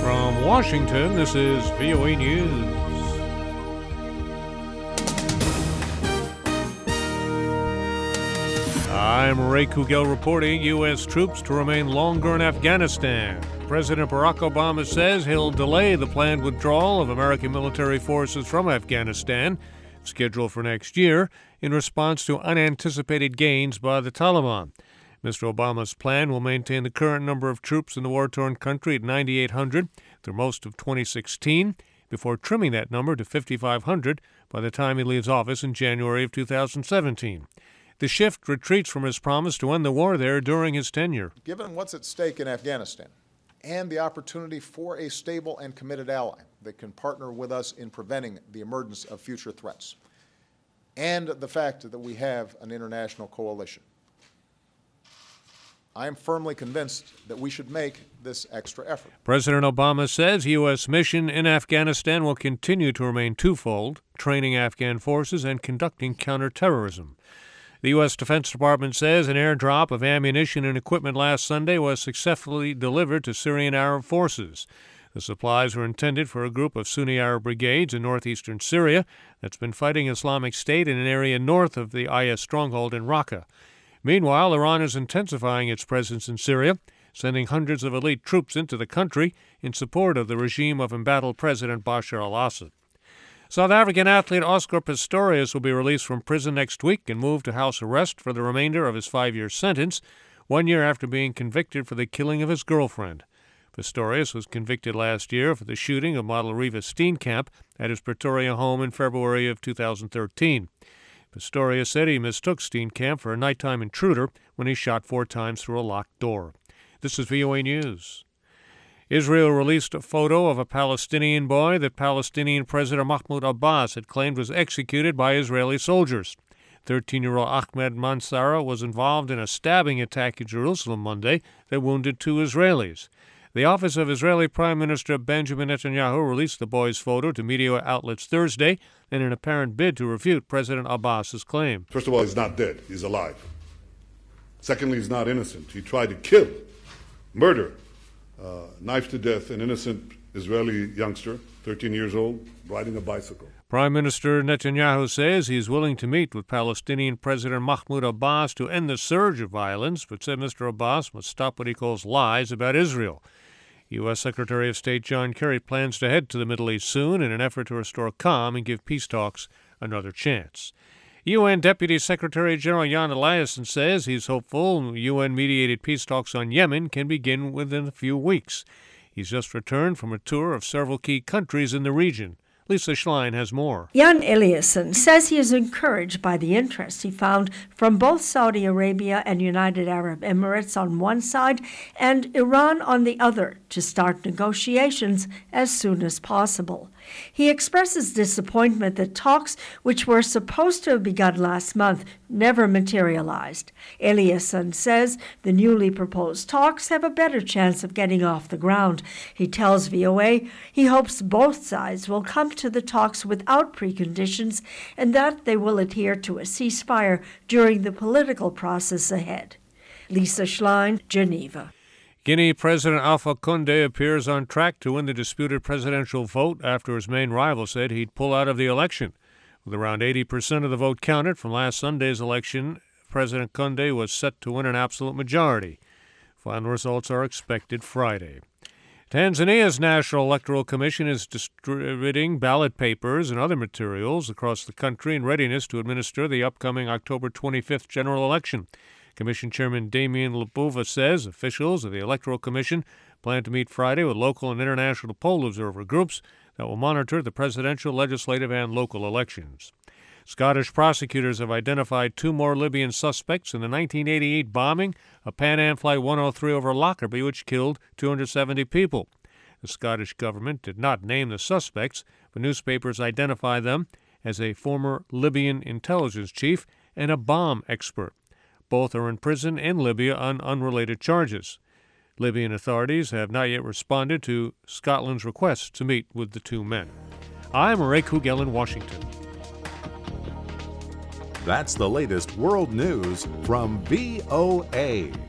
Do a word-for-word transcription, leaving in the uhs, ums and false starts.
From Washington, this is V O A News. I'm Ray Kugel reporting U S troops to remain longer in Afghanistan. President Barack Obama says he'll delay the planned withdrawal of American military forces from Afghanistan, scheduled for next year, in response to unanticipated gains by the Taliban. Mister Obama's plan will maintain the current number of troops in the war-torn country at nine thousand eight hundred through most of twenty sixteen, before trimming that number to five thousand five hundred by the time he leaves office in January of two thousand seventeen. The shift retreats from his promise to end the war there during his tenure. Given what's at stake in Afghanistan and the opportunity for a stable and committed ally that can partner with us in preventing the emergence of future threats, and the fact that we have an international coalition, I am firmly convinced that we should make this extra effort. President Obama says U S mission in Afghanistan will continue to remain twofold: training Afghan forces and conducting counterterrorism. The U S Defense Department says an airdrop of ammunition and equipment last Sunday was successfully delivered to Syrian Arab forces. The supplies were intended for a group of Sunni Arab brigades in northeastern Syria that's been fighting Islamic State in an area north of the I S stronghold in Raqqa. Meanwhile, Iran is intensifying its presence in Syria, sending hundreds of elite troops into the country in support of the regime of embattled President Bashar al-Assad. South African athlete Oscar Pistorius will be released from prison next week and moved to house arrest for the remainder of his five-year sentence, one year after being convicted for the killing of his girlfriend. Pistorius was convicted last year for the shooting of model Reva Steenkamp at his Pretoria home in February of two thousand thirteen. Pistorius said he mistook Steenkamp for a nighttime intruder when he shot four times through a locked door. This is V O A News. Israel released a photo of a Palestinian boy that Palestinian President Mahmoud Abbas had claimed was executed by Israeli soldiers. thirteen-year-old Ahmed Mansara was involved in a stabbing attack in Jerusalem Monday that wounded two Israelis. The office of Israeli Prime Minister Benjamin Netanyahu released the boy's photo to media outlets Thursday in an apparent bid to refute President Abbas's claim. First of all, he's not dead. He's alive. Secondly, he's not innocent. He tried to kill, murder, uh, knife to death an innocent Israeli youngster, thirteen years old, riding a bicycle. Prime Minister Netanyahu says he's willing to meet with Palestinian President Mahmoud Abbas to end the surge of violence, but said Mister Abbas must stop what he calls lies about Israel. U S Secretary of State John Kerry plans to head to the Middle East soon in an effort to restore calm and give peace talks another chance. U N Deputy Secretary General Jan Eliasson says he's hopeful U N-mediated peace talks on Yemen can begin within a few weeks. He's just returned from a tour of several key countries in the region. Lisa Schlein has more. Jan Eliasson says he is encouraged by the interest he found from both Saudi Arabia and United Arab Emirates on one side and Iran on the other to start negotiations as soon as possible. He expresses disappointment that talks, which were supposed to have begun last month, never materialized. Eliasson says the newly proposed talks have a better chance of getting off the ground. He tells V O A he hopes both sides will come to the talks without preconditions and that they will adhere to a ceasefire during the political process ahead. Lisa Schlein, Geneva. Guinea President Alpha Condé appears on track to win the disputed presidential vote after his main rival said he'd pull out of the election. With around eighty percent of the vote counted from last Sunday's election, President Condé was set to win an absolute majority. Final results are expected Friday. Tanzania's National Electoral Commission is distributing ballot papers and other materials across the country in readiness to administer the upcoming October twenty-fifth general election. Commission Chairman Damian Lubuva says officials of the Electoral Commission plan to meet Friday with local and international poll observer groups that will monitor the presidential, legislative, and local elections. Scottish prosecutors have identified two more Libyan suspects in the nineteen eighty-eight bombing of Pan Am Flight one oh three over Lockerbie, which killed two hundred seventy people. The Scottish government did not name the suspects, but newspapers identify them as a former Libyan intelligence chief and a bomb expert. Both are in prison in Libya on unrelated charges. Libyan authorities have not yet responded to Scotland's request to meet with the two men. I'm Ray Kugel in Washington. That's the latest world news from V O A.